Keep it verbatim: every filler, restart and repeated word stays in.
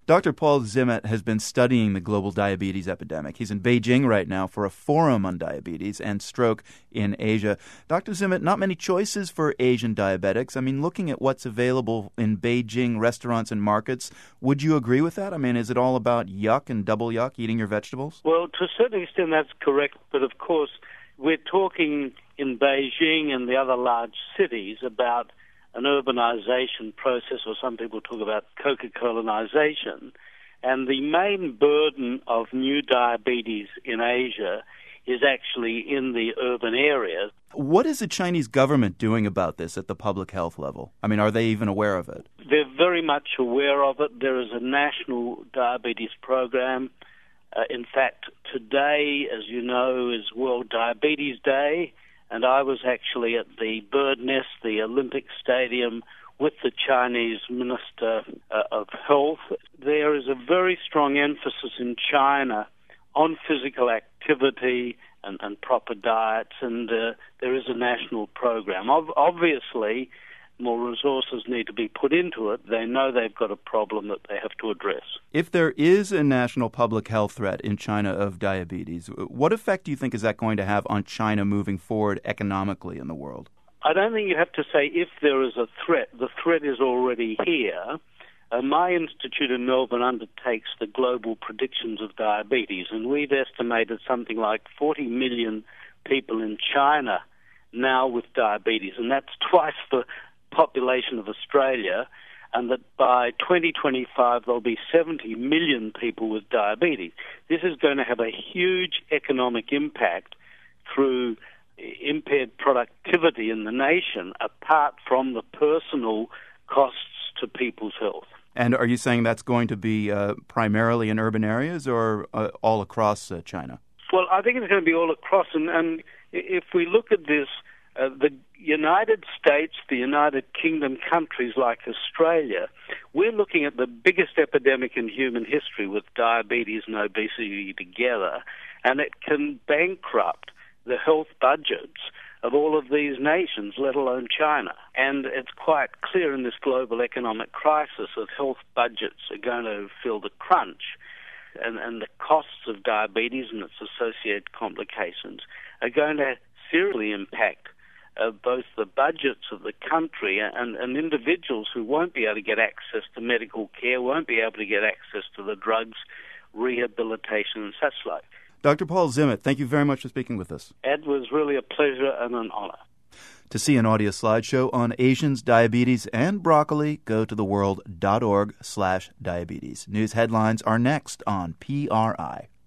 Doctor Paul Zimmet has been studying the global diabetes epidemic. He's in Beijing right now for a forum on diabetes and stroke in Asia. Doctor Zimmet, not many choices for Asian diabetics. I mean, looking at what's available in Beijing restaurants and markets, would you agree with that? I mean, is it all about yuck and double yuck, eating your vegetables? Well, to a certain extent that's correct, but of course we're talking in Beijing and the other large cities about an urbanization process, or some people talk about Coca-Colanization, and the main burden of new diabetes in Asia is actually in the urban areas. What is the Chinese government doing about this at the public health level? I mean, are they even aware of it? They're very much aware of it. There is a national diabetes program. Uh, in fact, today, as you know, is World Diabetes Day, and I was actually at the Bird Nest, the Olympic Stadium, with the Chinese Minister uh, of Health. There is a very strong emphasis in China on physical activity and, and proper diets, and uh, there is a national program. Ob- obviously, more resources need to be put into it. They know they've got a problem that they have to address. If there is a national public health threat in China of diabetes, what effect do you think is that going to have on China moving forward economically in the world? I don't think you have to say if there is a threat. The threat is already here. Uh, my institute in Melbourne undertakes the global predictions of diabetes, and we've estimated something like forty million people in China now with diabetes, and that's twice the population of Australia, and that by twenty twenty-five there'll be seventy million people with diabetes. This is going to have a huge economic impact through impaired productivity in the nation, apart from the personal costs to people's health. And are you saying that's going to be uh, primarily in urban areas or uh, all across uh, China? Well, I think it's going to be all across, and, and if we look at this, Uh, the United States, the United Kingdom, countries like Australia, we're looking at the biggest epidemic in human history with diabetes and obesity together, and it can bankrupt the health budgets of all of these nations, let alone China. And it's quite clear in this global economic crisis that health budgets are going to feel the crunch, and, and the costs of diabetes and its associated complications are going to seriously impact Uh, both the budgets of the country and, and individuals who won't be able to get access to medical care, won't be able to get access to the drugs, rehabilitation and such like. Doctor Paul Zimmet, thank you very much for speaking with us. Ed, was really a pleasure and an honor. To see an audio slideshow on Asians, diabetes, and broccoli, go to theworld.org slash diabetes. News headlines are next on P R I.